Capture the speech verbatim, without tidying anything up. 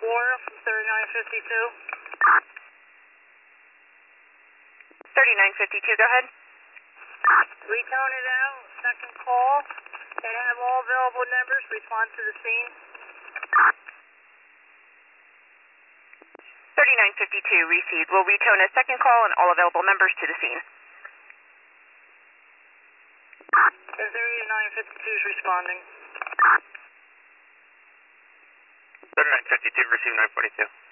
four from thirty-nine fifty-two. thirty-nine fifty-two, go ahead. Retone it out, second call, and have all available numbers respond to the scene. thirty-nine fifty-two received. We'll retone a second call and all available members to the scene. thirty-nine fifty-two is responding. thirty-nine fifty-two, receive nine forty-two.